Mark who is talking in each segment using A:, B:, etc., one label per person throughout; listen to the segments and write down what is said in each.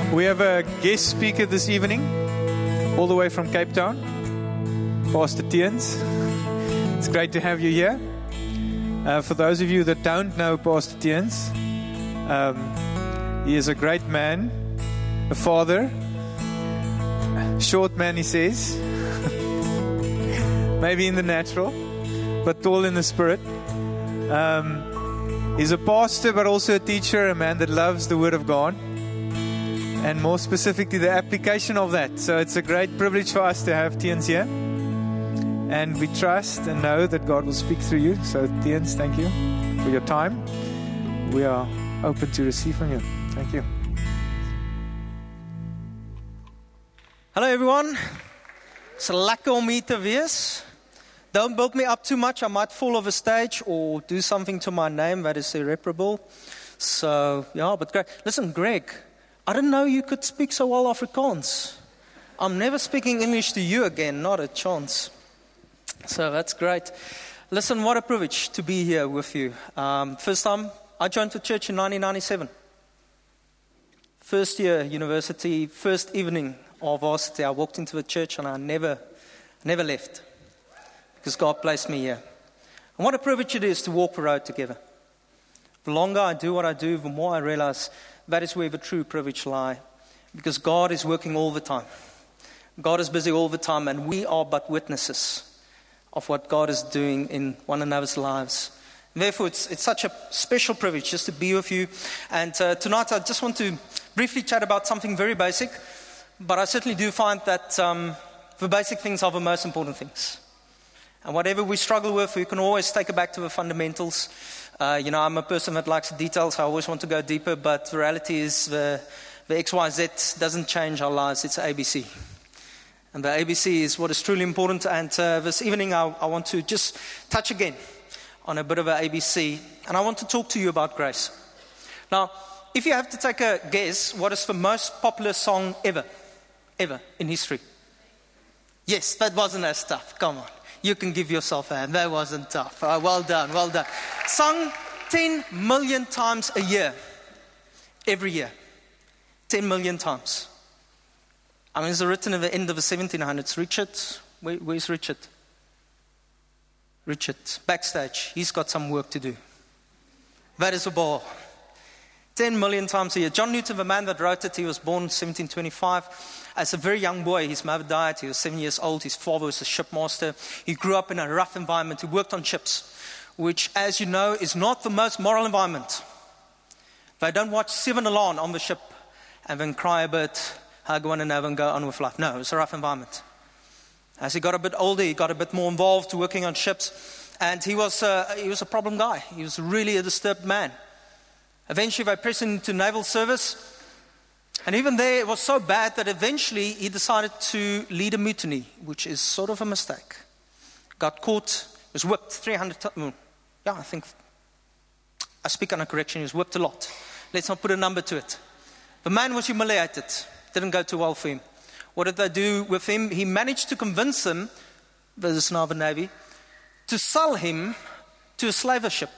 A: We have a guest speaker this evening, all the way from Cape Town, Pastor Tiens. It's great to have you here. For those of you that don't know Pastor Tiens, he is a great man, a father, short man, he says, maybe in the natural, but tall in the spirit. He's a pastor, but also a teacher, a man that loves the Word of God, and more specifically, the application of that. So it's a great privilege for us to have Tiens here. And we trust and know that God will speak through you. So Tiens, thank you for your time. We are open to receive from you. Thank you.
B: Hello everyone. It's lekker om hier te wees. Don't build me up too much. I might fall off a stage or do something to my name that is irreparable. So, yeah, but great. Listen, Greg, I didn't know you could speak so well Afrikaans. I'm never speaking English to you again, not a chance. So that's great. Listen, what a privilege to be here with you. First time, I joined the church in 1997. First year university, first evening of varsity, I walked into the church and I never left. Because God placed me here. And what a privilege it is to walk the road together. The longer I do what I do, the more I realize that is where the true privilege lies. Because God is working all the time. God is busy all the time, and we are but witnesses of what God is doing in one another's lives. And therefore, it's such a special privilege just to be with you. And tonight, I just want to briefly chat about something very basic. But I certainly do find that the basic things are the most important things. And whatever we struggle with, we can always take it back to the fundamentals. I'm a person that likes details. I always want to go deeper. But the reality is the XYZ doesn't change our lives. It's ABC. And the ABC is what is truly important. And this evening, I want to just touch again on a bit of an ABC. And I want to talk to you about grace. Now, if you have to take a guess, what is the most popular song ever in history? Yes, that wasn't as tough. Come on. You can give yourself a hand. That wasn't tough. Well done. Sung 10 million times a year. Every year. 10 million times. I mean, it's written at the end of the 1700s. Richard, where's Richard? Richard, backstage. He's got some work to do. That is a ball. 10 million times a year. John Newton, the man that wrote it, he was born in 1725. As a very young boy, his mother died. He was 7 years old. His father was a shipmaster. He grew up in a rough environment. He worked on ships, which, as you know, is not the most moral environment. They don't watch 7 Alarm on the ship and then cry a bit, hug one another and go on with life. No, it's a rough environment. As he got a bit older, he got a bit more involved working on ships. And he was a problem guy. He was really a disturbed man. Eventually, they pressed him into naval service. And even there, it was so bad that eventually he decided to lead a mutiny, which is sort of a mistake. Got caught, was whipped 300 times. Yeah, I think, I speak under correction, he was whipped a lot. Let's not put a number to it. The man was humiliated. Didn't go too well for him. What did they do with him? He managed to convince them, this is now the Navy, to sell him to a slaver ship.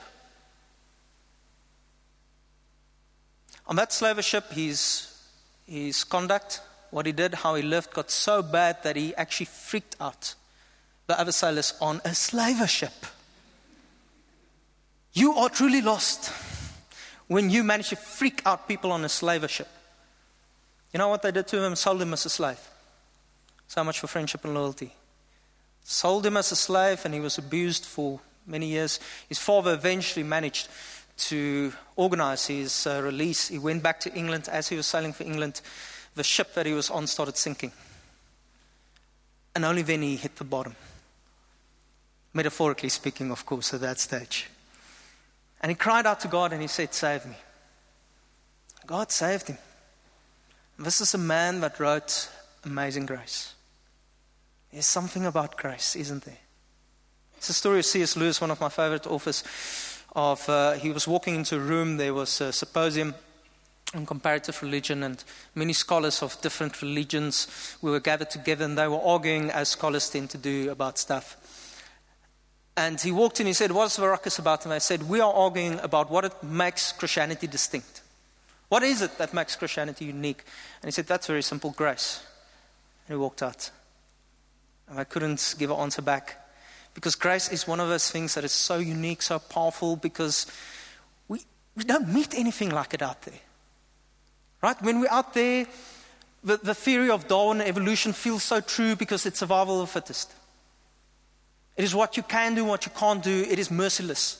B: On that slaver ship, his conduct, what he did, how he lived, got so bad that he actually freaked out the other sailors on a slaver ship. You are truly lost when you manage to freak out people on a slaver ship. You know what they did to him? Sold him as a slave. So much for friendship and loyalty. Sold him as a slave, and he was abused for many years. His father eventually managed to organize his release. He went back to England. As he was sailing for England, the ship that he was on started sinking. And only then he hit the bottom. Metaphorically speaking, of course, at that stage. And he cried out to God and he said, "Save me." God saved him. This is a man that wrote Amazing Grace. There's something about grace, isn't there? It's the story of C.S. Lewis, one of my favorite authors. He was walking into a room. There was a symposium on comparative religion, and many scholars of different religions were gathered together, and they were arguing, as scholars tend to do, about stuff. And he walked in, he said, "What's the ruckus about?" And they said, "We are arguing about what it makes Christianity distinct. What is it that makes Christianity unique? And he said, that's very simple, grace. And he walked out. And I couldn't give an answer back. Because grace is one of those things that is so unique, so powerful, because we don't meet anything like it out there. Right? When we're out there, the theory of Darwin and evolution feels so true because it's survival of the fittest. It is what you can do, what you can't do. It is merciless.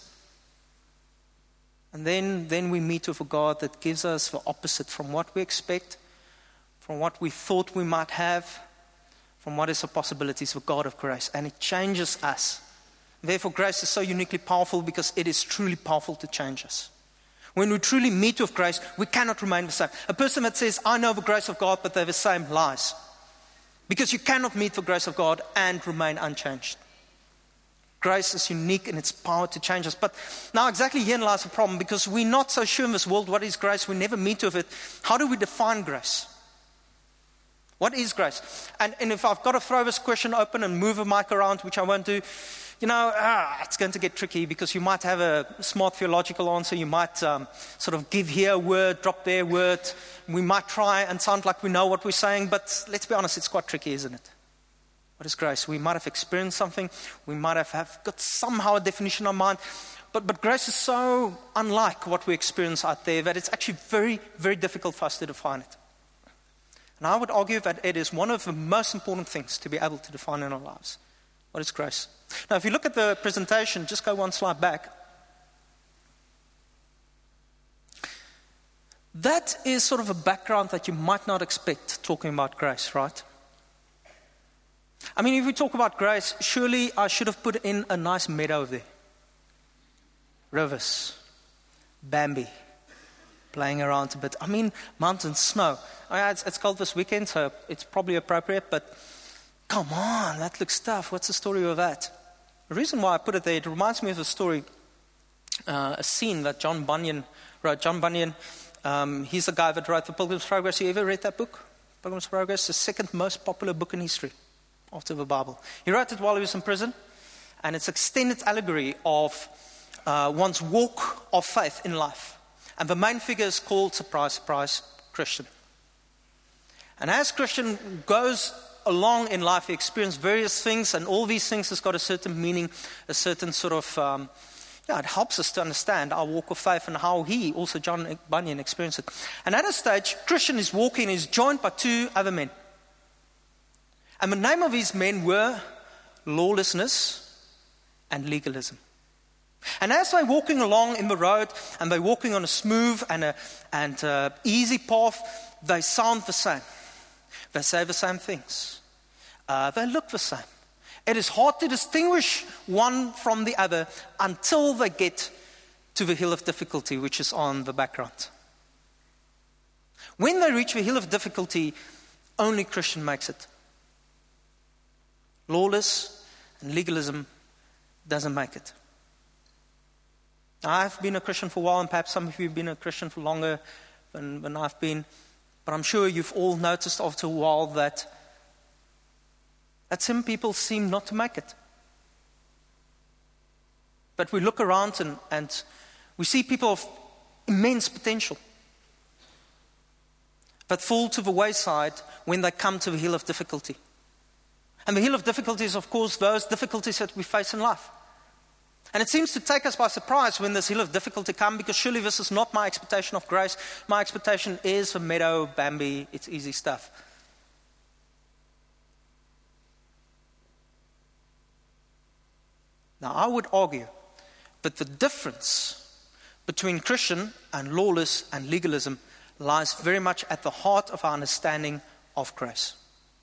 B: And then we meet with a God that gives us the opposite from what we expect, from what we thought we might have, from what is the possibilities of God of grace. And it changes us. Therefore, grace is so uniquely powerful because it is truly powerful to change us. When we truly meet with grace, we cannot remain the same. A person that says, I know the grace of God, but they're the same, lies. Because you cannot meet the grace of God and remain unchanged. Grace is unique in its power to change us. But now exactly here lies the problem, because we're not so sure in this world what is grace. We never meet with it. How do we define grace? What is grace? And if I've got to throw this question open and move a mic around, which I won't do, it's going to get tricky, because you might have a smart theological answer. You might sort of give here a word, drop there a word. We might try and sound like we know what we're saying, but let's be honest, it's quite tricky, isn't it? What is grace? We might have experienced something. We might have got somehow a definition in our mind. But grace is so unlike what we experience out there that it's actually very, very difficult for us to define it. And I would argue that it is one of the most important things to be able to define in our lives. What is grace? Now, if you look at the presentation, just go one slide back. That is sort of a background that you might not expect talking about grace, right? I mean, if we talk about grace, surely I should have put in a nice meadow there. Rivers, Bambi, playing around a bit. I mean, mountains, snow. It's cold this weekend, so it's probably appropriate, but come on, that looks tough. What's the story of that? The reason why I put it there, it reminds me of a story, a scene that John Bunyan wrote. John Bunyan, he's the guy that wrote The Pilgrim's Progress. You ever read that book? Pilgrim's Progress, the second most popular book in history after the Bible. He wrote it while he was in prison, and it's an extended allegory of one's walk of faith in life. And the main figure is called, surprise, surprise, Christian. And as Christian goes along in life, he experiences various things, and all these things has got a certain meaning, a certain sort of, it helps us to understand our walk of faith and how he, also John Bunyan, experienced it. And at a stage, Christian is walking, he's joined by two other men. And the name of these men were lawlessness and legalism. And as they're walking along in the road, and they're walking on a smooth and easy path, they sound the same. They say the same things. They look the same. It is hard to distinguish one from the other until they get to the hill of difficulty, which is on the background. When they reach the hill of difficulty, only Christian makes it. Lawless and legalism doesn't make it. I've been a Christian for a while, and perhaps some of you have been a Christian for longer than I've been. But I'm sure you've all noticed after a while that some people seem not to make it. But we look around and we see people of immense potential that fall to the wayside when they come to the hill of difficulty. And the hill of difficulty is, of course, those difficulties that we face in life. And it seems to take us by surprise when this hill of difficulty comes, because surely this is not my expectation of grace. My expectation is for meadow, Bambi, it's easy stuff. Now, I would argue that the difference between Christian and lawless and legalism lies very much at the heart of our understanding of grace.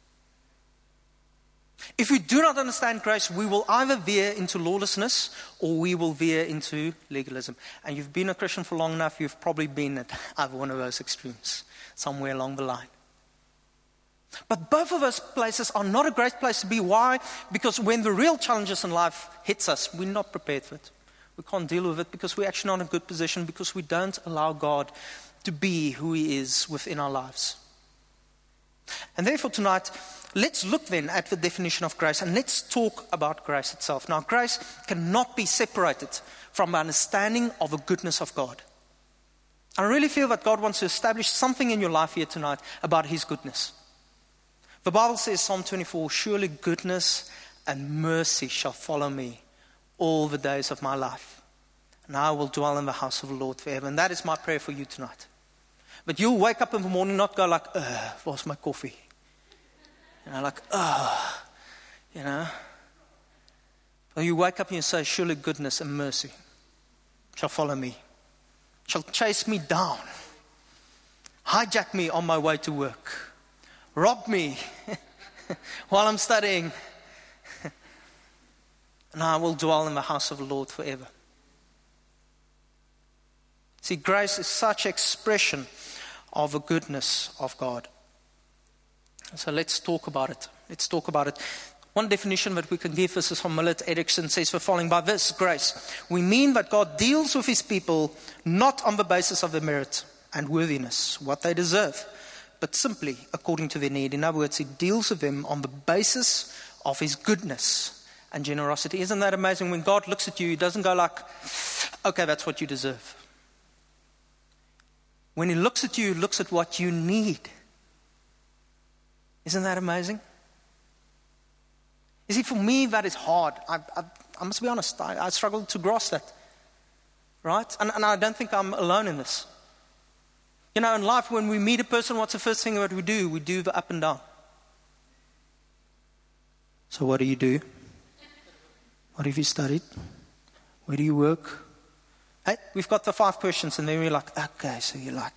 B: If we do not understand grace, we will either veer into lawlessness or we will veer into legalism. And you've been a Christian for long enough, you've probably been at either one of those extremes, somewhere along the line. But both of those places are not a great place to be. Why? Because when the real challenges in life hits us, we're not prepared for it. We can't deal with it because we're actually not in a good position, because we don't allow God to be who He is within our lives. And therefore tonight, let's look then at the definition of grace, and let's talk about grace itself. Now, grace cannot be separated from the understanding of the goodness of God. I really feel that God wants to establish something in your life here tonight about His goodness. The Bible says, Psalm 24, surely goodness and mercy shall follow me all the days of my life. And I will dwell in the house of the Lord forever. And that is my prayer for you tonight. But you'll wake up in the morning, not go like, where's my coffee? Or you wake up and you say, surely goodness and mercy shall follow me, shall chase me down, hijack me on my way to work, rob me while I'm studying, and I will dwell in the house of the Lord forever. See, grace is such expression of the goodness of God. So let's talk about it. One definition that we can give, this is from Millard Erickson, says the following: by this grace, we mean that God deals with His people not on the basis of their merit and worthiness, what they deserve, but simply according to their need. In other words, He deals with them on the basis of His goodness and generosity. Isn't that amazing? When God looks at you, He doesn't go like, okay, that's what you deserve. When He looks at you, He looks at what you need. Isn't that amazing? You see, for me, that is hard. I must be honest. I struggle to grasp that. Right? And I don't think I'm alone in this. You know, in life, when we meet a person, what's the first thing that we do? We do the up and down. So what do you do? What have you studied? Where do you work? Hey, we've got the 5 questions, and then we're like, okay, so you're like.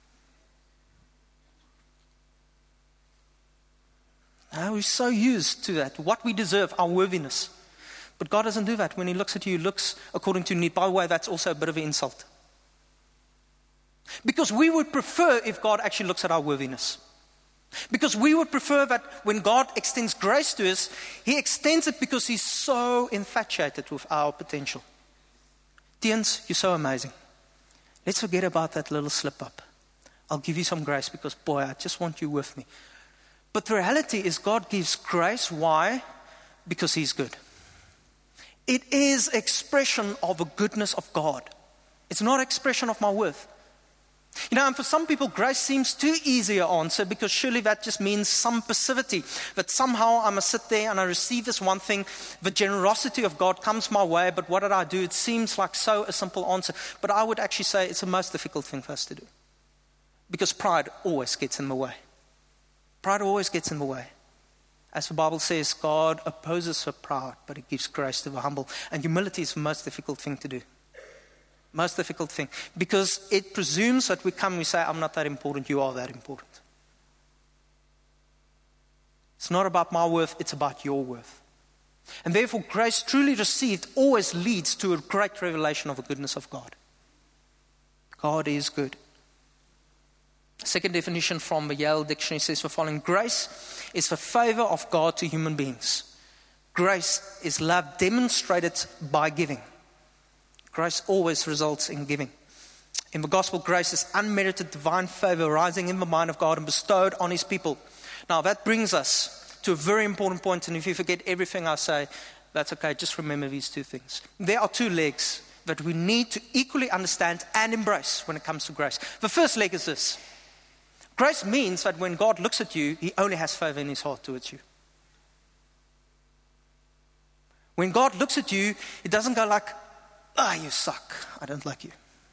B: We're so used to that, what we deserve, our worthiness. But God doesn't do that. When He looks at you, He looks according to need. By the way, that's also a bit of an insult. Because we would prefer if God actually looks at our worthiness. Because we would prefer that when God extends grace to us, He extends it because He's so infatuated with our potential. Tiens, you're so amazing. Let's forget about that little slip up. I'll give you some grace because, boy, I just want you with me. But the reality is God gives grace. Why? Because He's good. It is expression of the goodness of God. It's not expression of my worth. You know, and for some people, grace seems too easy an answer because surely that just means some passivity. That somehow I must sit there and I receive this one thing. The generosity of God comes my way, but what did I do? It seems like so a simple answer. But I would actually say it's the most difficult thing for us to do. Because pride always gets in the way. Pride always gets in the way. As the Bible says, God opposes the proud, but He gives grace to the humble. And humility is the most difficult thing to do. Most difficult thing. Because it presumes that we come and we say, I'm not that important, you are that important. It's not about my worth, it's about your worth. And therefore, grace truly received always leads to a great revelation of the goodness of God. God is good. Second definition from the Yale Dictionary says the following: grace is the favor of God to human beings. Grace is love demonstrated by giving. Grace always results in giving. In the gospel, grace is unmerited divine favor rising in the mind of God and bestowed on His people. Now that brings us to a very important point, and if you forget everything I say, that's okay, just remember these 2 things. There are 2 legs that we need to equally understand and embrace when it comes to grace. The first leg is this. Grace means that when God looks at you, He only has favor in His heart towards you. When God looks at you, He doesn't go like, you suck, I don't like you.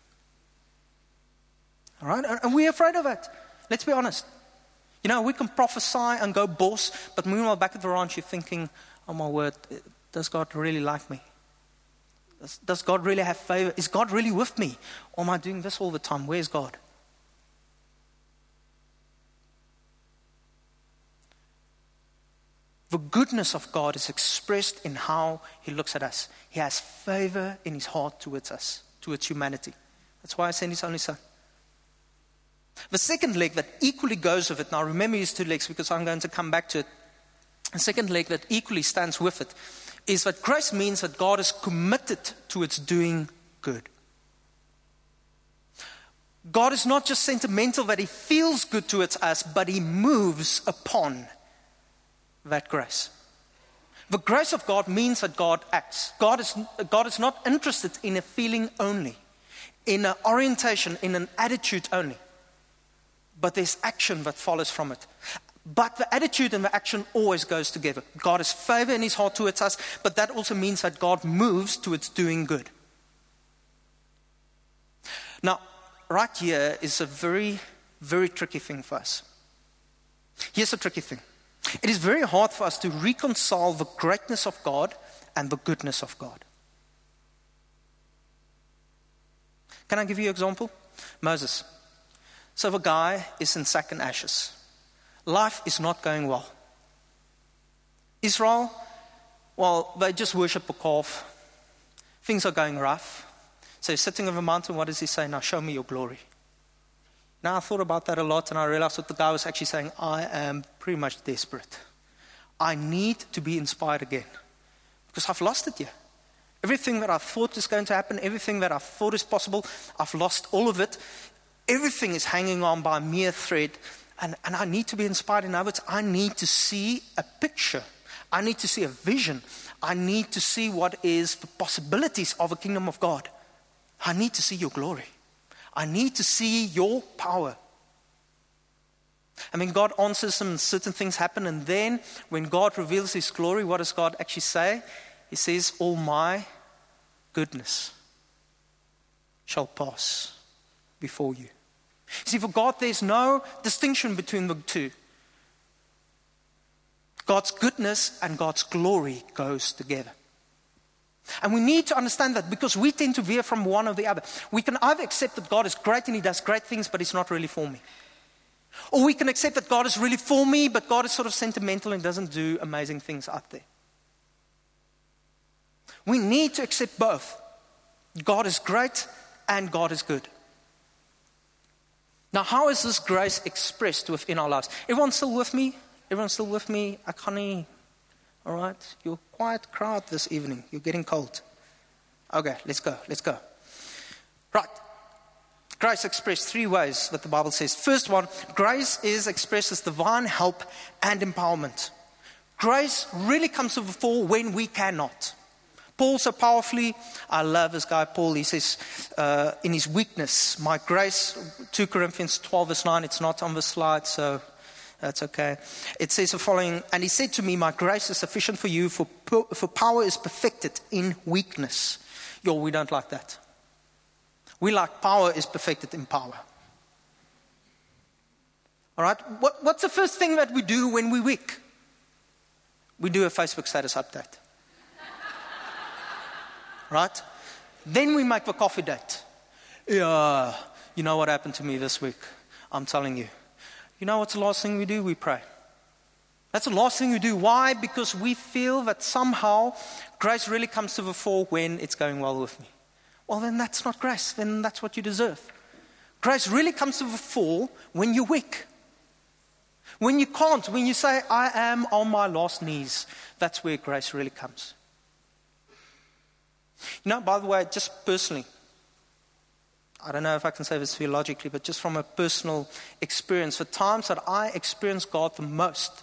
B: All right? And we're afraid of that. Let's be honest. You know, we can prophesy and go boss, but meanwhile back at the ranch you're thinking, oh my word, does God really like me? Does God really have favor? Is God really with me? Or am I doing this all the time? Where's God? The goodness of God is expressed in how He looks at us. He has favor in His heart towards us, towards humanity. That's why I sent His only Son. The second leg that equally goes with it, now remember these 2 legs because I'm going to come back to it. The second leg that equally stands with it is that grace means that God is committed towards doing good. God is not just sentimental that He feels good towards us, but He moves upon that grace. The grace of God means that God acts. God is not interested in a feeling only. in an orientation, in an attitude only. But there's action that follows from it. But the attitude and the action always goes together. God has favor in his heart towards us, but that also means that God moves towards doing good. Now, right here is a very, very tricky thing for us. Here's a tricky thing. It is very hard for us to reconcile the greatness of God and the goodness of God. Can I give you an example? Moses. So the guy is in sack and ashes. Life is not going well. Israel, well, they just worship a calf. Things are going rough. So he's sitting on the mountain. What does he say? Now show me your glory. Now I thought about that a lot, and I realized what the guy was actually saying. I am pretty much desperate. I need to be inspired again. Because I've lost it here. Everything that I thought is going to happen, everything that I thought is possible, I've lost all of it. Everything is hanging on by a mere thread. And I need to be inspired. In other words, I need to see a picture. I need to see a vision. I need to see what is the possibilities of a kingdom of God. I need to see your glory. I need to see your power. And when God answers him, certain things happen. And then when God reveals his glory, what does God actually say? He says, all my goodness shall pass before you. See, for God, there's no distinction between the two. God's goodness and God's glory goes together. And we need to understand that because we tend to veer from one or the other. We can either accept that God is great and he does great things, but he's not really for me. Or we can accept that God is really for me, but God is sort of sentimental and doesn't do amazing things out there. We need to accept both. God is great and God is good. Now, how is this grace expressed within our lives? Everyone still with me? Everyone still with me? I can't. All right? You're quite crowded this evening. You're getting cold. Okay, let's go. Right. Grace expressed three ways that the Bible says. First one, grace is expressed as divine help and empowerment. Grace really comes to the fore when we cannot. Paul so powerfully, I love this guy Paul, he says, in his weakness, my grace, 2 Corinthians 12 verse 9, it's not on the slide, so that's okay. It says the following, and he said to me, my grace is sufficient for you, for power is perfected in weakness. We don't like that. We like power is perfected in power. All right, what's the first thing that we do when we're weak? We do a Facebook status update. Right? Then we make the coffee date. Yeah, you know what happened to me this week? I'm telling you. You know what's the last thing we do? We pray. That's the last thing we do. Why? Because we feel that somehow grace really comes to the fore when it's going well with me. Well, then that's not grace. Then that's what you deserve. Grace really comes to the fore when you're weak. When you can't, when you say, I am on my last knees. That's where grace really comes. You know, by the way, just personally, I don't know if I can say this theologically, but just from a personal experience, the times that I experience God the most,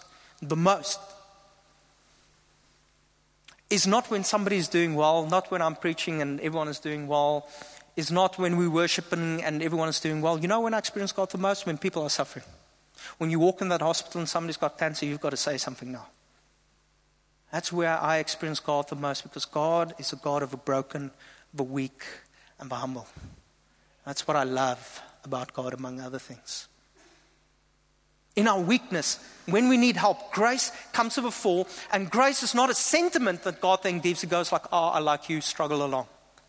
B: is not when somebody is doing well, not when I'm preaching and everyone is doing well, is not when we're worshiping and everyone is doing well. You know when I experience God the most? When people are suffering. When you walk in that hospital and somebody's got cancer, you've got to say something now. That's where I experience God the most, because God is a God of the broken, the weak, and the humble. That's what I love about God, among other things. In our weakness, when we need help, grace comes to the fore, and grace is not a sentiment that God then gives. He goes like, oh, I like you, struggle along.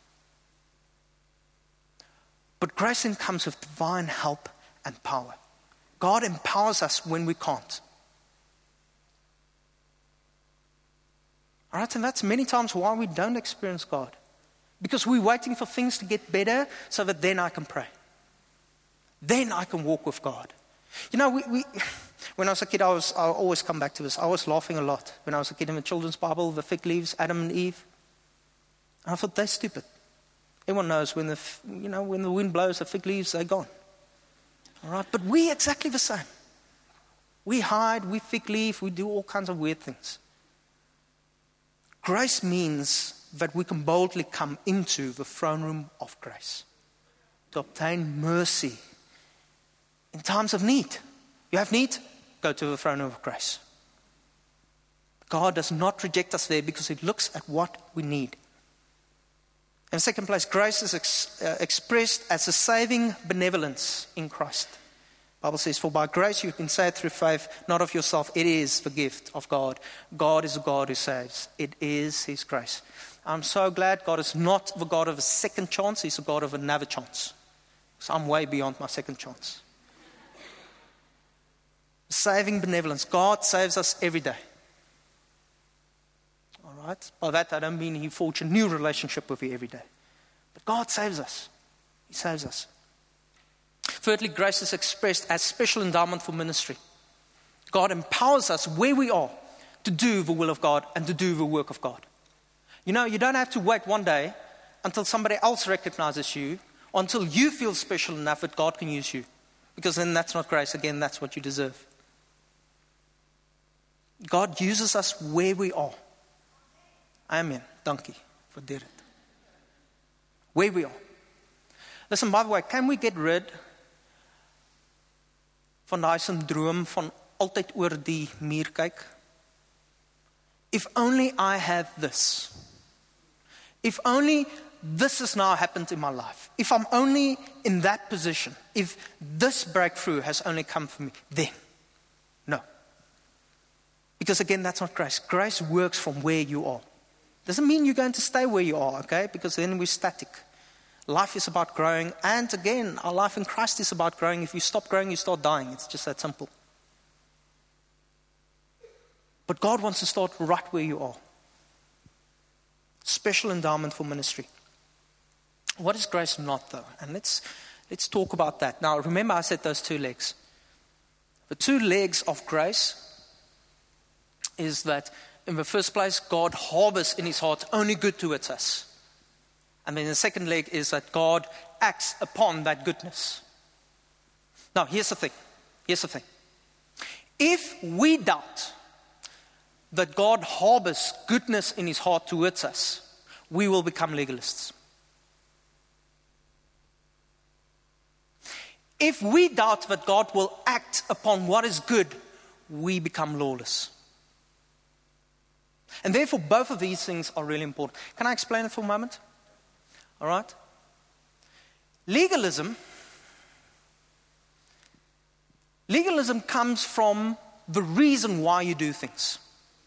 B: But grace then comes with divine help and power. God empowers us when we can't. All right, and that's many times why we don't experience God. Because we're waiting for things to get better so that then I can pray. Then I can walk with God. You know, when I was a kid, I always come back to this. I was laughing a lot when I was a kid in the children's Bible, the fig leaves, Adam and Eve. And I thought, they're stupid. Everyone knows when the wind blows, the fig leaves, they're gone. All right, but we exactly the same. We hide, we fig leaf, we do all kinds of weird things. Grace means that we can boldly come into the throne room of grace. to obtain mercy in times of need. You have need? Go to the throne of grace. God does not reject us there because He looks at what we need. In second place, grace is expressed as a saving benevolence in Christ. The Bible says, for by grace you've been saved through faith, not of yourself. It is the gift of God. God is a God who saves. It is His grace. I'm so glad God is not the God of a second chance. He's a God of another chance. So I'm way beyond my second chance. Saving benevolence. God saves us every day. All right? By that I don't mean He forges a new relationship with you every day. But God saves us. He saves us. Thirdly, grace is expressed as special endowment for ministry. God empowers us where we are to do the will of God and to do the work of God. You know, you don't have to wait one day until somebody else recognizes you, or until you feel special enough that God can use you. Because then that's not grace. Again, that's what you deserve. God uses us where we are. Amen. Dankie vir dit. Where we are. Listen, by the way, can we get rid van daai syndroom van altyd oor die muur kyk? If only I have this. If only this has now happened in my life. If I'm only in that position. If this breakthrough has only come for me. Then. No. Because again, that's not grace. Grace works from where you are. Doesn't mean you're going to stay where you are, okay? Because then we're static. Life is about growing. And again, our life in Christ is about growing. If you stop growing, you start dying. It's just that simple. But God wants to start right where you are. Special endowment for ministry. What is grace not, though? And let's talk about that. Now, remember I said those two legs. The two legs of grace is that, in the first place, God harbors in His heart only good towards us. And then the second leg is that God acts upon that goodness. Now, here's the thing. If we doubt that God harbors goodness in His heart towards us, we will become legalists. If we doubt that God will act upon what is good, we become lawless. And therefore, both of these things are really important. Can I explain it for a moment? All right? Legalism comes from the reason why you do things.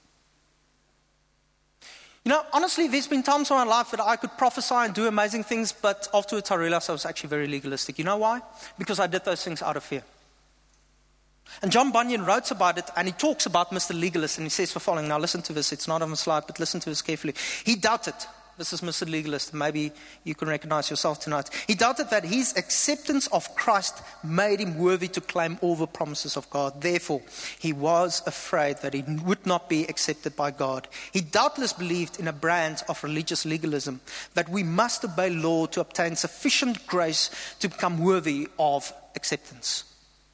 B: You know, honestly, there's been times in my life that I could prophesy and do amazing things, but afterwards I realized I was actually very legalistic. You know why? Because I did those things out of fear. And John Bunyan wrote about it, and he talks about Mr. Legalist, and he says the following. Now listen to this. It's not on the slide, but listen to this carefully. He doubted. This is Mr. Legalist. Maybe you can recognize yourself tonight. He doubted that his acceptance of Christ made him worthy to claim all the promises of God. Therefore, he was afraid that he would not be accepted by God. He doubtless believed in a brand of religious legalism, that we must obey law to obtain sufficient grace to become worthy of acceptance.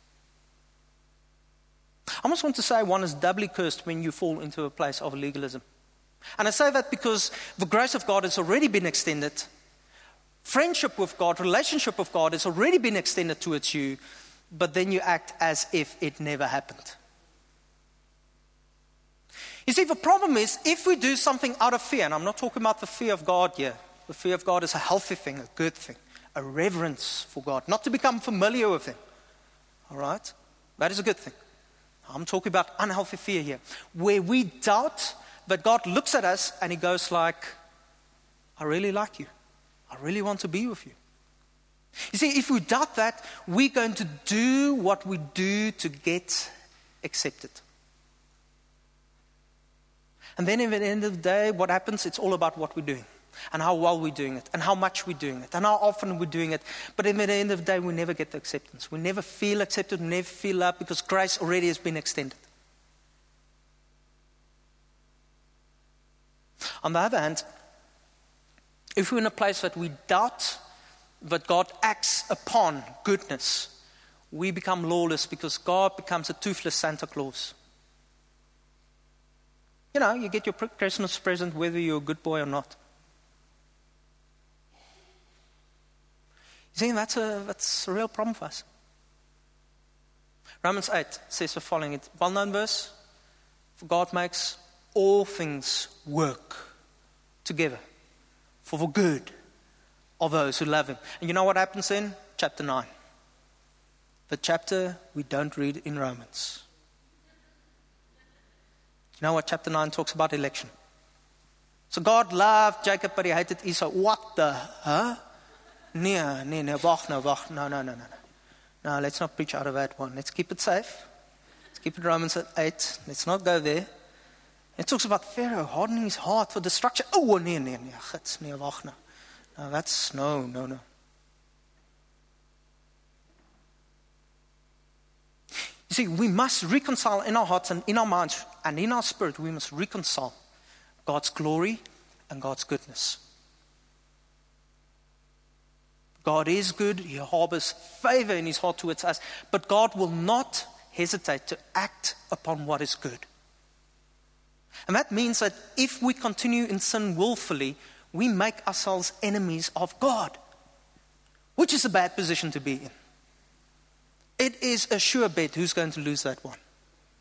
B: I almost want to say one is doubly cursed when you fall into a place of legalism. And I say that because the grace of God has already been extended. Friendship with God, relationship with God has already been extended towards you, but then you act as if it never happened. You see, the problem is if we do something out of fear, and I'm not talking about the fear of God here. The fear of God is a healthy thing, a good thing, a reverence for God, not to become familiar with Him. All right? That is a good thing. I'm talking about unhealthy fear here, where we doubt that God looks at us and He goes like, I really like you. I really want to be with you. You see, if we doubt that, we're going to do what we do to get accepted. And then at the end of the day, what happens? It's all about what we're doing. And how well we're doing it. And how much we're doing it. And how often we're doing it. But at the end of the day, we never get the acceptance. We never feel accepted. We never feel loved because grace already has been extended. On the other hand, if we're in a place that we doubt that God acts upon goodness, we become lawless because God becomes a toothless Santa Claus. You know, you get your Christmas present whether you're a good boy or not. You see, that's a real problem for us. Romans 8 says the following, it's a well-known verse, for God makes all things work together for the good of those who love Him. And you know what happens then? Chapter 9. The chapter we don't read in Romans. You know what chapter 9 talks about? Election. So God loved Jacob, but He hated Esau. What the? Huh? Nee, wacht nou. No, let's not preach out of that one. Let's keep it safe. Let's keep it Romans 8. Let's not go there. It talks about Pharaoh hardening his heart for destruction. Oh, nee, wacht nou. No, that's, no. You see, we must reconcile in our hearts and in our minds and in our spirit, we must reconcile God's glory and God's goodness. God is good, He harbors favor in His heart towards us, but God will not hesitate to act upon what is good. And that means that if we continue in sin willfully, we make ourselves enemies of God, which is a bad position to be in. It is a sure bet who's going to lose that one.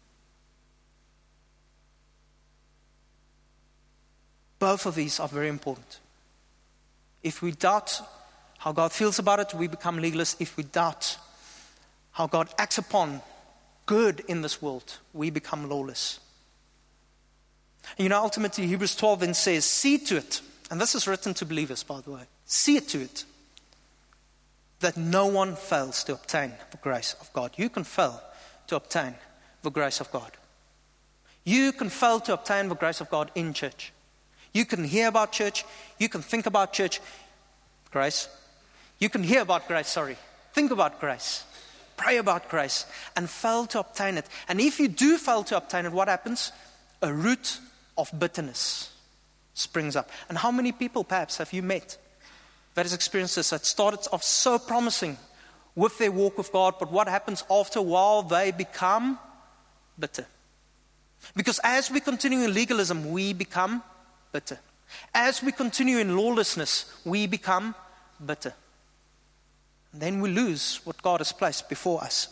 B: Both of these are very important. If we doubt how God feels about it, we become legalists. If we doubt how God acts upon good in this world, we become lawless. And you know, ultimately, Hebrews 12 then says, see to it, and this is written to believers, by the way, see to it that no one fails to obtain the grace of God. You can fail to obtain the grace of God. You can fail to obtain the grace of God in church. You can hear about church. You can think about church. Grace. You can hear about grace, think about grace, pray about grace, and fail to obtain it. And if you do fail to obtain it, what happens? A root of bitterness springs up. And how many people perhaps have you met that has experienced this, that started off so promising with their walk with God, but what happens after a while? They become bitter. Because as we continue in legalism, we become bitter. As we continue in lawlessness, we become bitter. And then we lose what God has placed before us.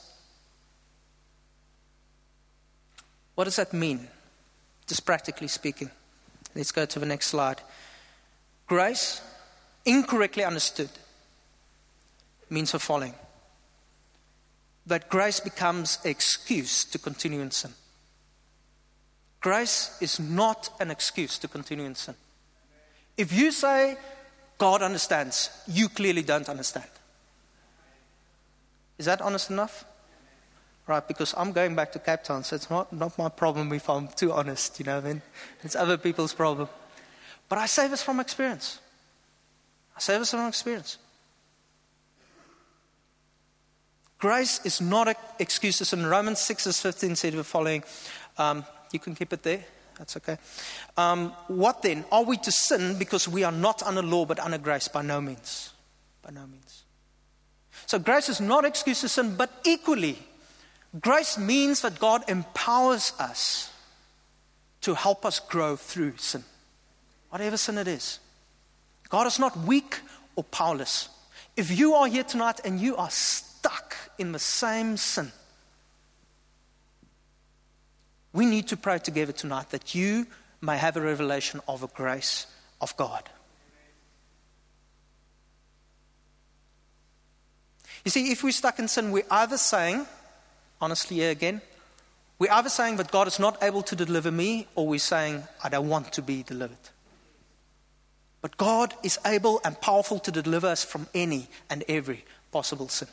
B: What does that mean, just practically speaking? Let's go to the next slide. Grace, incorrectly understood, means the following: that grace becomes an excuse to continue in sin. Grace is not an excuse to continue in sin. If you say, God understands, you clearly don't understand. Is that honest enough? Right, because I'm going back to Cape Town, so it's not my problem if I'm too honest, then it's other people's problem. But I say this from experience. Grace is not an excuse. In Romans 6:15 said the following, you can keep it there, that's okay. What then? Are we to sin because we are not under law but under grace? By no means. So grace is not an excuse to sin, but equally, grace means that God empowers us to help us grow through sin. Whatever sin it is. God is not weak or powerless. If you are here tonight and you are stuck in the same sin, we need to pray together tonight that you may have a revelation of the grace of God. You see, if we're stuck in sin, we're either saying, honestly here again, we're either saying that God is not able to deliver me, or we're saying, I don't want to be delivered. But God is able and powerful to deliver us from any and every possible sin.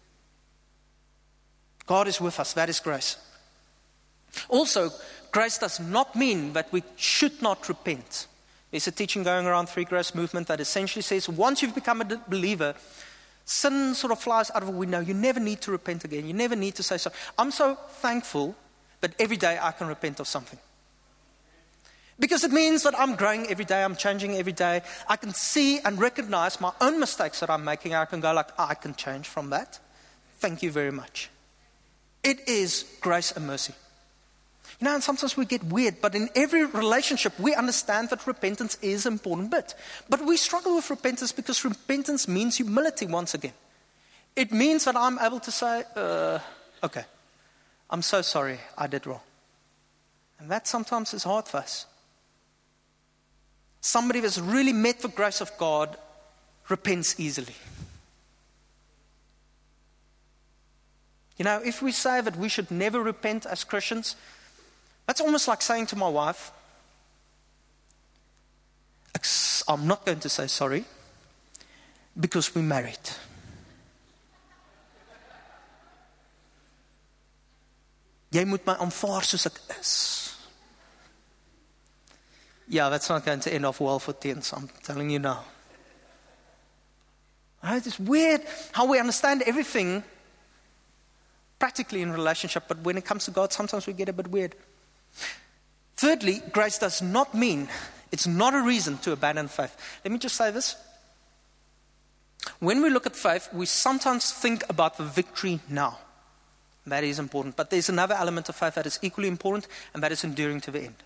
B: God is with us. That is grace. Also, grace does not mean that we should not repent. There's a teaching going around Free Grace Movement that essentially says once you've become a believer, sin sort of flies out of a window. You never need to repent again. You never need to say so. I'm so thankful that every day I can repent of something. Because it means that I'm growing every day, I'm changing every day. I can see and recognize my own mistakes that I'm making. I can go like, I can change from that. Thank you very much. It is grace and mercy. And sometimes we get weird, but in every relationship, we understand that repentance is an important bit. But we struggle with repentance because repentance means humility once again. It means that I'm able to say, okay, I'm so sorry, I did wrong. And that sometimes is hard for us. Somebody that's really met the grace of God repents easily. You know, if we say that we should never repent as Christians, that's almost like saying to my wife, I'm not going to say sorry because we're married. Jy moet my aanvaar soos ek is. Yeah, that's not going to end off well for teens, I'm telling you now. Right? It's weird how we understand everything practically in relationship, but when it comes to God, sometimes we get a bit weird. Thirdly, grace does not mean, it's not a reason to abandon faith. Let me just say this. When we look at faith, we sometimes think about the victory now. That is important. But there's another element of faith that is equally important, and that is enduring to the end.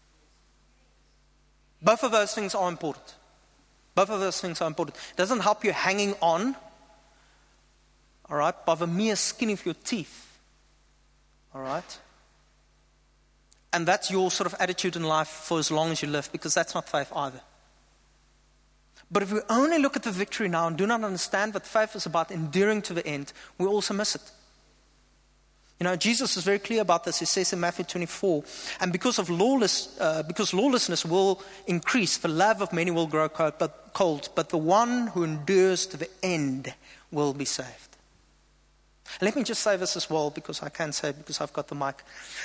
B: Both of those things are important. Both of those things are important. It doesn't help you hanging on, all right, by the mere skin of your teeth. All right? And that's your sort of attitude in life for as long as you live, because that's not faith either. But if we only look at the victory now and do not understand that faith is about enduring to the end, we also miss it. You know, Jesus is very clear about this. He says in Matthew 24, and because lawlessness will increase, the love of many will grow cold, but the one who endures to the end will be saved. And let me just say this as well, because I can say it because I've got the mic.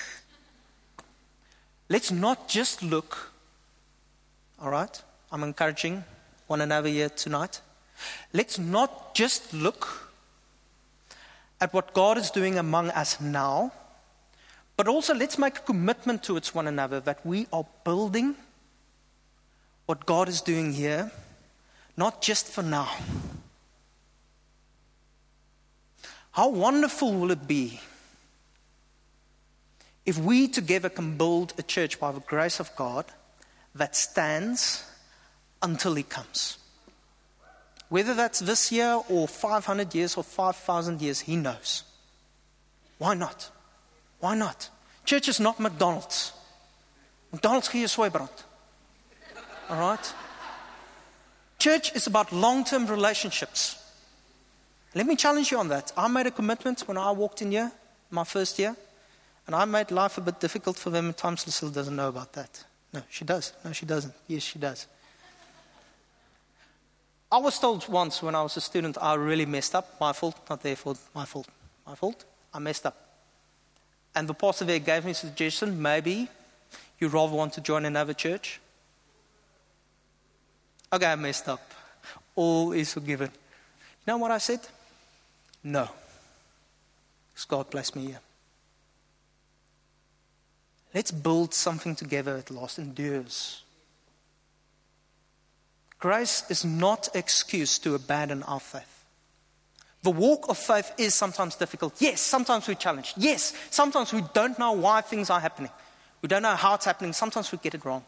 B: Let's not just look, all right? I'm encouraging one another here tonight. Let's not just look at what God is doing among us now, but also let's make a commitment towards one another that we are building what God is doing here, not just for now. How wonderful will it be if we together can build a church by the grace of God that stands until He comes. Whether that's this year or 500 years or 5,000 years, He knows. Why not? Why not? Church is not McDonald's. McDonald's gee jy swaaibrand. All right? Church is about long-term relationships. Let me challenge you on that. I made a commitment when I walked in here, my first year, and I made life a bit difficult for them at times. Lucille doesn't know about that. No, she does. No, she doesn't. Yes, she does. I was told once when I was a student, I really messed up. My fault, not their fault, my fault. My fault, I messed up. And the pastor there gave me a suggestion, maybe you rather want to join another church. Okay, I messed up. All is forgiven. You know what I said? No. Because God bless me here. Let's build something together that lasts, endures. Grace is not an excuse to abandon our faith. The walk of faith is sometimes difficult. Yes, sometimes we're challenged. Yes, sometimes we don't know why things are happening. We don't know how it's happening. Sometimes we get it wrong.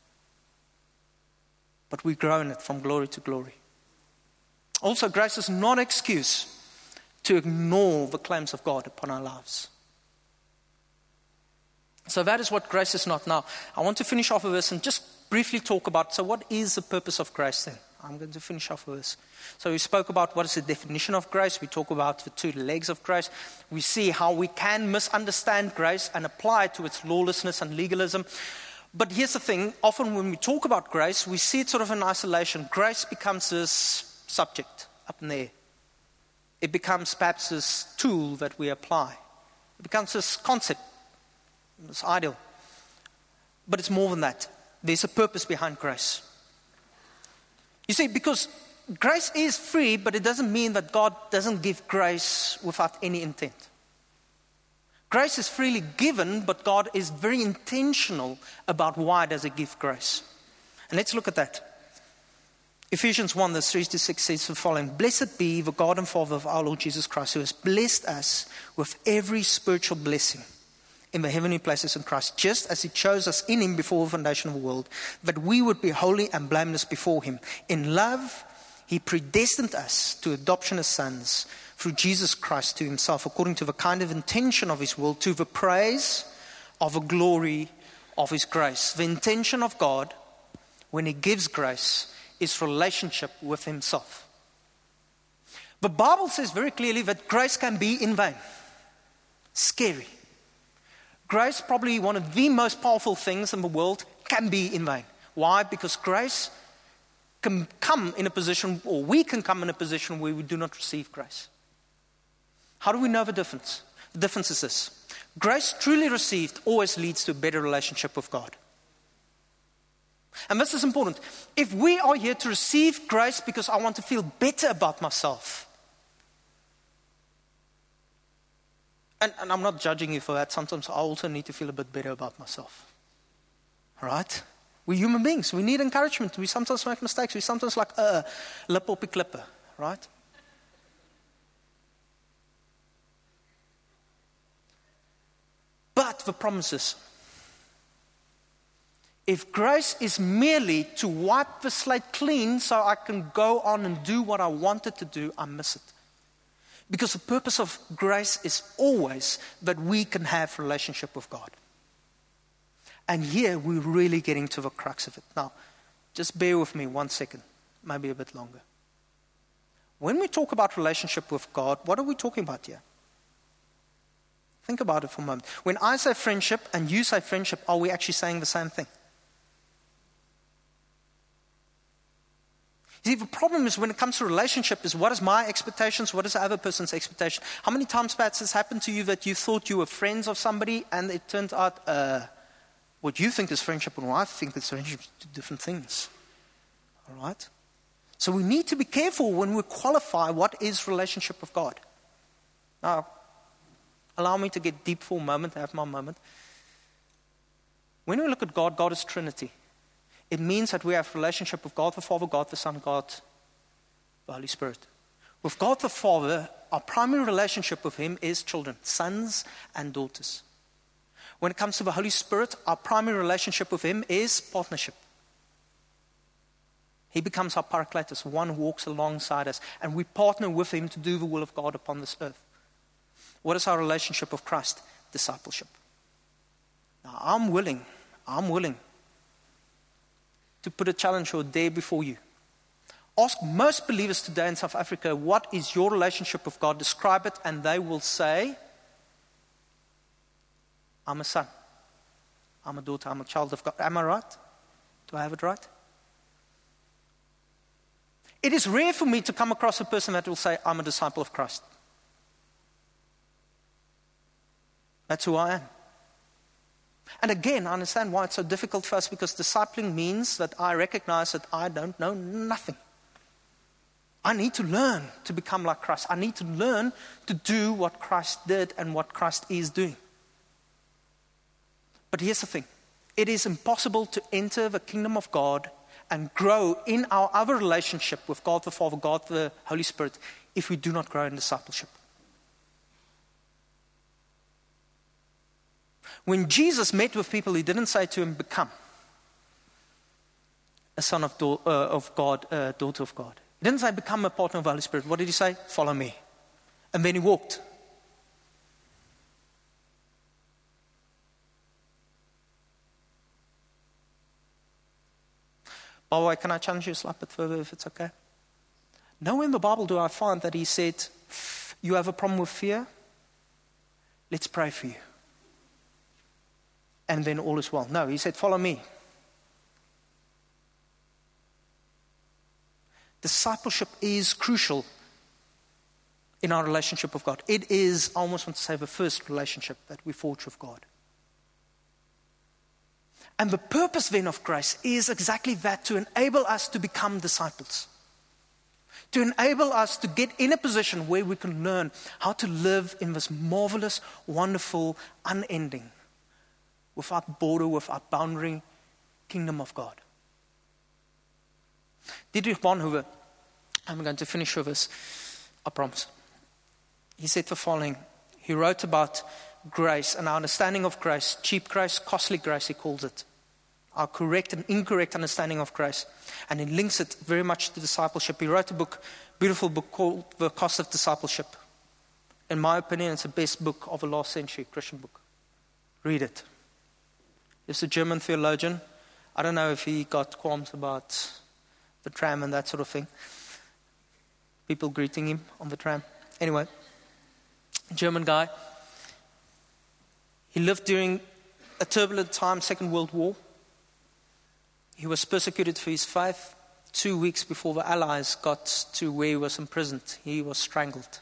B: But we grow in it from glory to glory. Also, grace is not an excuse to ignore the claims of God upon our lives. So that is what grace is not now. I want to finish off with this and just briefly talk about, so what is the purpose of grace then? I'm going to finish off with this. So we spoke about what is the definition of grace. We talk about the two legs of grace. We see how we can misunderstand grace and apply it to its lawlessness and legalism. But here's the thing. Often when we talk about grace, we see it sort of in isolation. Grace becomes this subject up in the air. It becomes perhaps this tool that we apply. It becomes this concept, this ideal. But it's more than that. There's a purpose behind grace. You see, because grace is free, but it doesn't mean that God doesn't give grace without any intent. Grace is freely given, but God is very intentional about why does He give grace. And let's look at that. Ephesians 1, verse 3-6 says the following: Blessed be the God and Father of our Lord Jesus Christ, who has blessed us with every spiritual blessing in the heavenly places in Christ, just as He chose us in Him before the foundation of the world, that we would be holy and blameless before Him. In love, He predestined us to adoption as sons through Jesus Christ to himself, according to the kind of intention of his will, to the praise of the glory of his grace. The intention of God, when he gives grace, is relationship with himself. The Bible says very clearly that grace can be in vain. Scary. Grace, probably one of the most powerful things in the world, can be in vain. Why? Because grace can come in a position, or we can come in a position where we do not receive grace. How do we know the difference? The difference is this. Grace truly received always leads to a better relationship with God. And this is important. If we are here to receive grace because I want to feel better about myself, and I'm not judging you for that. Sometimes I also need to feel a bit better about myself. All right? We're human beings. We need encouragement. We sometimes make mistakes. We sometimes like, lip op die klippe. Right? But the promise is, if grace is merely to wipe the slate clean so I can go on and do what I wanted to do, I miss it. Because the purpose of grace is always that we can have relationship with God. And here we're really getting to the crux of it. Now, just bear with me 1 second, maybe a bit longer. When we talk about relationship with God, what are we talking about here? Think about it for a moment. When I say friendship and you say friendship, are we actually saying the same thing? See, the problem is when it comes to relationship is what is my expectations, what is the other person's expectation? How many times perhaps has happened to you that you thought you were friends of somebody and it turned out what you think is friendship and what I think is friendship are two different things. All right? So we need to be careful when we qualify what is relationship with God. Now, allow me to get deep for a moment, have my moment. When we look at God, God is Trinity. It means that we have a relationship with God the Father, God the Son, God the Holy Spirit. With God the Father, our primary relationship with him is children, sons and daughters. When it comes to the Holy Spirit, our primary relationship with him is partnership. He becomes our Paracletus, one who walks alongside us, and we partner with him to do the will of God upon this earth. What is our relationship with Christ? Discipleship. Now, I'm willing to put a challenge or a dare before you. Ask most believers today in South Africa, what is your relationship with God? Describe it, and they will say, I'm a son, I'm a daughter, I'm a child of God. Am I right? Do I have it right? It is rare for me to come across a person that will say, I'm a disciple of Christ. That's who I am. And again, I understand why it's so difficult for us, because discipling means that I recognize that I don't know nothing. I need to learn to become like Christ. I need to learn to do what Christ did and what Christ is doing. But here's the thing. It is impossible to enter the kingdom of God and grow in our other relationship with God the Father, God the Holy Spirit, if we do not grow in discipleship. When Jesus met with people, he didn't say to him, become a son of God, a daughter of God. He didn't say, become a partner of the Holy Spirit. What did he say? Follow me. And then he walked. By the way, can I challenge you a slight bit further if it's okay? Nowhere in the Bible do I find that he said, you have a problem with fear? Let's pray for you. And then all is well. No, he said, follow me. Discipleship is crucial in our relationship with God. It is, I almost want to say, the first relationship that we forge with God. And the purpose then of grace is exactly that, to enable us to become disciples. To enable us to get in a position where we can learn how to live in this marvelous, wonderful, unending, without border, without boundary, kingdom of God. Dietrich Bonhoeffer, I'm going to finish with this, I promise. He said the following. He wrote about grace and our understanding of grace, cheap grace, costly grace, he calls it. our correct and incorrect understanding of grace. And he links it very much to discipleship. He wrote a book, beautiful book called The Cost of Discipleship. In my opinion, it's the best book of the last century, Christian book. Read it. He's a German theologian. I don't know if he got qualms about the tram and that sort of thing. People greeting him on the tram. Anyway, German guy. He lived during a turbulent time, Second World War. He was persecuted for his faith. 2 weeks before the Allies got to where he was imprisoned, he was strangled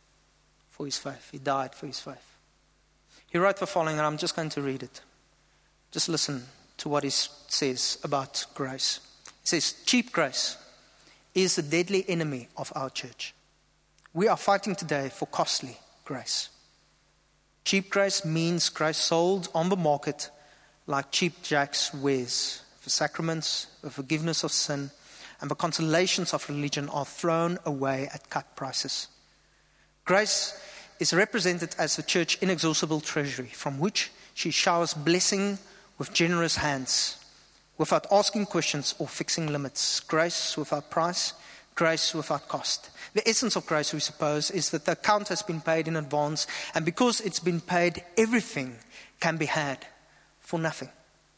B: for his faith. He died for his faith. He wrote the following, and I'm just going to read it. Just listen to what he says about grace. He says, cheap grace is the deadly enemy of our church. We are fighting today for costly grace. Cheap grace means grace sold on the market like cheap Jack's wares. The sacraments, the forgiveness of sin, and the consolations of religion are thrown away at cut prices. Grace is represented as the church's inexhaustible treasury from which she showers blessing with generous hands, without asking questions or fixing limits. Grace without price, grace without cost. The essence of grace, we suppose, is that the account has been paid in advance, and because it's been paid, everything can be had for nothing.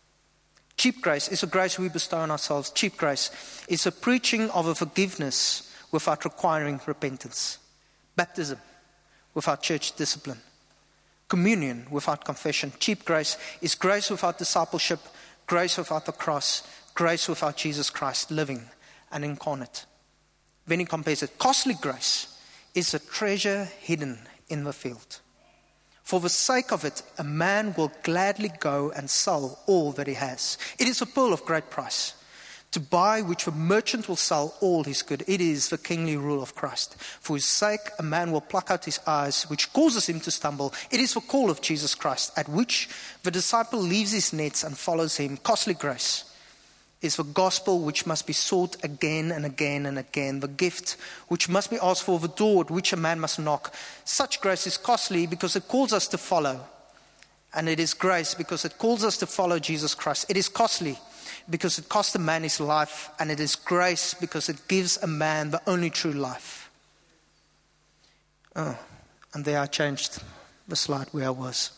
B: Cheap grace is a grace we bestow on ourselves. Cheap grace is a preaching of a forgiveness without requiring repentance. Baptism without church discipline. Communion without confession. Cheap grace is grace without discipleship, grace without the cross, grace without Jesus Christ living and incarnate. Then he compares it. Costly grace is a treasure hidden in the field. For the sake of it, a man will gladly go and sell all that he has. It is a pearl of great price, to buy which the merchant will sell all his good. It is the kingly rule of Christ. For his sake, a man will pluck out his eyes, which causes him to stumble. It is the call of Jesus Christ, at which the disciple leaves his nets and follows him. Costly grace is the gospel which must be sought again and again and again, the gift which must be asked for, the door at which a man must knock. Such grace is costly because it calls us to follow, and it is grace because it calls us to follow Jesus Christ. It is costly because it costs a man his life, and it is grace because it gives a man the only true life. Oh, and there I changed the slide where I was.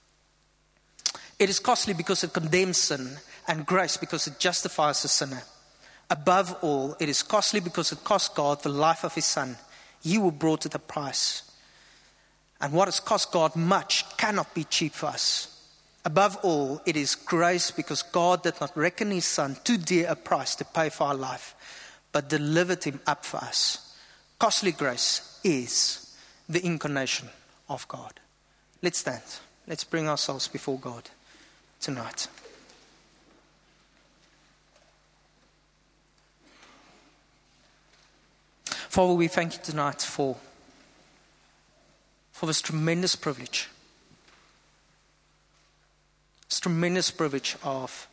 B: It is costly because it condemns sin, and grace because it justifies the sinner. Above all, it is costly because it cost God the life of his Son. You were brought at a price. And what has cost God much cannot be cheap for us. Above all, it is grace because God did not reckon his Son too dear a price to pay for our life, but delivered him up for us. Costly grace is the incarnation of God. Let's stand. Let's bring ourselves before God tonight. Father, we thank you tonight for this tremendous privilege. This tremendous privilege of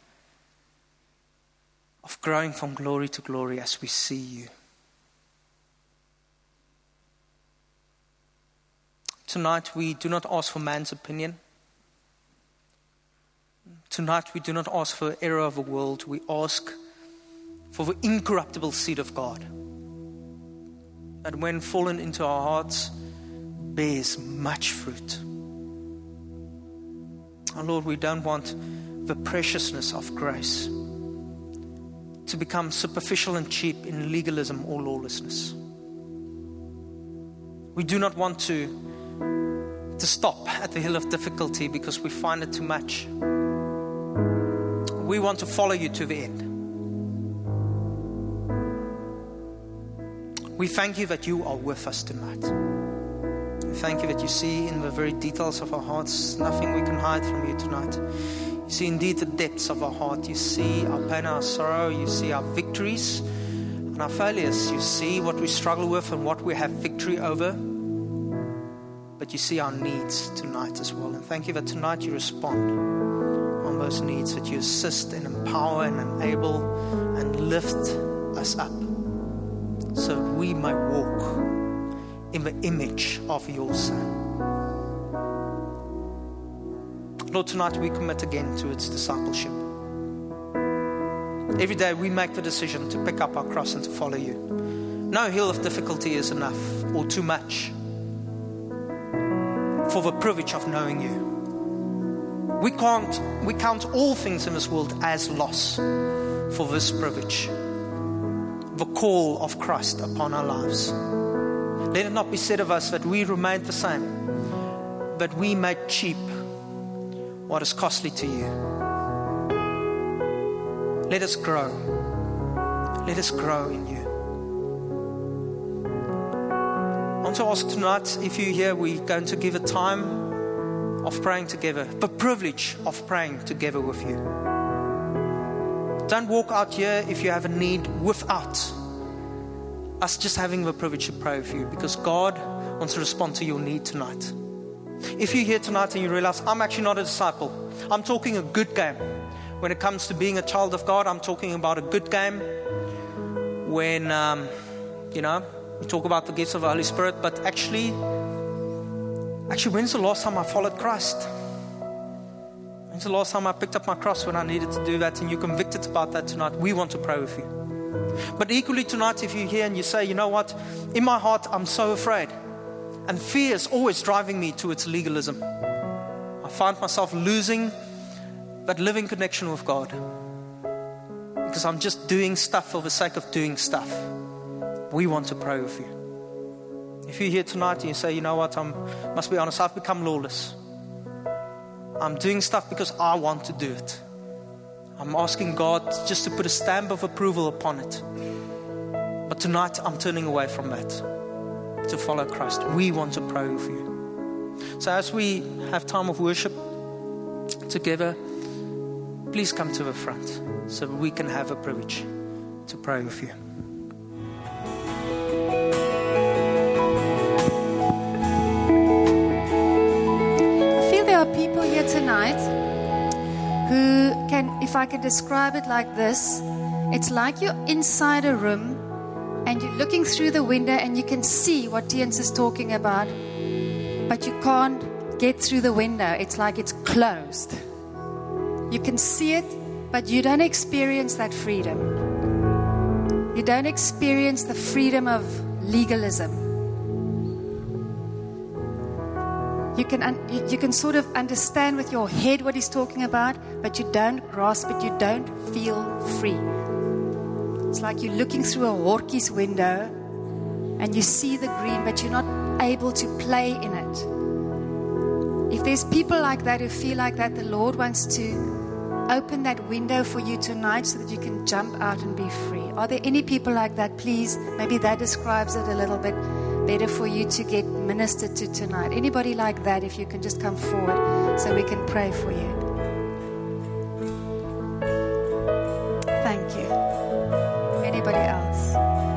B: growing from glory to glory as we see you. Tonight we do not ask for man's opinion. Tonight we do not ask for the error of the world. We ask for the incorruptible seed of God, that when fallen into our hearts, bears much fruit. Oh Lord, we don't want the preciousness of grace to become superficial and cheap in legalism or lawlessness. We do not want to stop at the hill of difficulty because we find it too much. We want to follow you to the end. We thank you that you are with us tonight. We thank you that you see in the very details of our hearts nothing we can hide from you tonight. You see indeed the depths of our heart. You see our pain, our sorrow. You see our victories and our failures. You see what we struggle with and what we have victory over. But you see our needs tonight as well. And thank you that tonight you respond on those needs, that you assist and empower and enable and lift us up, so that we may walk in the image of your Son. Lord, tonight we commit again to its discipleship. Every day we make the decision to pick up our cross and to follow you. No hill of difficulty is enough or too much for the privilege of knowing you. We count all things in this world as loss for this privilege, the call of Christ upon our lives. Let it not be said of us that we remained the same, but we made cheap what is costly to you. Let us grow. Let us grow in you. I want to ask tonight, if you're here, we're going to give a time of praying together, the privilege of praying together with you. Don't walk out here if you have a need without us just having the privilege to pray with you, because God wants to respond to your need tonight. If you're here tonight and you realize, I'm actually not a disciple, I'm talking a good game. When it comes to being a child of God, I'm talking about a good game. When, we talk about the gifts of the Holy Spirit, but actually, when's the last time I followed Christ? When's the last time I picked up my cross when I needed to do that? And you're convicted about that tonight. We want to pray with you. But equally tonight, if you're here and you say, you know what, in my heart, I'm so afraid. And fear is always driving me towards legalism. I find myself losing that living connection with God, because I'm just doing stuff for the sake of doing stuff. We want to pray with you. If you're here tonight and you say, you know what, must be honest, I've become lawless. I'm doing stuff because I want to do it. I'm asking God just to put a stamp of approval upon it. But tonight I'm turning away from that to follow Christ. We want to pray with you. So as we have time of worship together, please come to the front so we can have a privilege to pray with you.
C: I feel there are people here tonight who can, if I can describe it like this, it's like you're inside a room and you're looking through the window and you can see what Tiens is talking about, but you can't get through the window. It's like it's closed. You can see it, but you don't experience that freedom. You don't experience the freedom of legalism. You can sort of understand with your head what he's talking about, but you don't grasp it. You don't feel free. It's like you're looking through a Hortjies window and you see the green, but you're not able to play in it. If there's people like that who feel like that, the Lord wants to open that window for you tonight so that you can jump out and be free. Are there any people like that? Please, maybe that describes it a little bit better for you to get ministered to tonight. Anybody like that, if you can just come forward so we can pray for you. Thank you. Anybody else?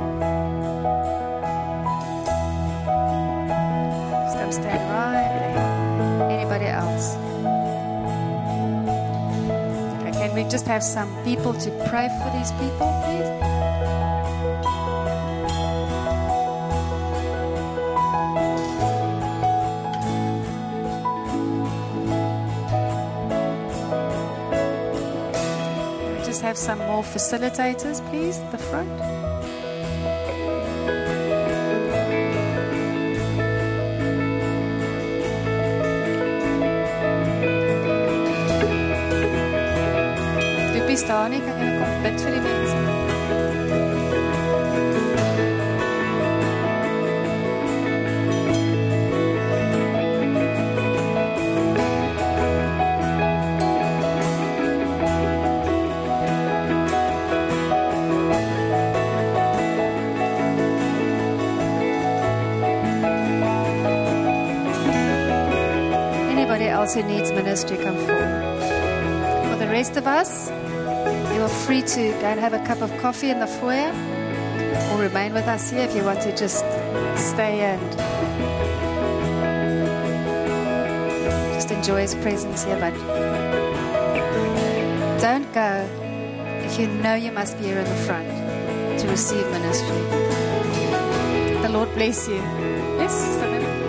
C: Just come stand right there. Anybody else? Okay, can we just have some people to pray for these people, please? Have some more facilitators, please, at the front. Doepies daar nie, kan jy kom bid vir die mense? Who needs ministry, come forward. For the rest of us, you are free to go and have a cup of coffee in the foyer or remain with us here if you want to just stay and just enjoy his presence here. But don't go if you know you must be here in the front to receive ministry. The Lord bless you. Yes, Sister Mary?